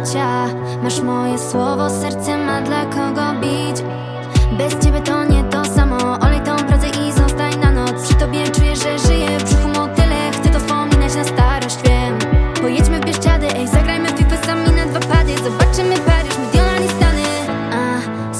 życia. Masz moje słowo, serce ma dla kogo bić. Bez ciebie to nie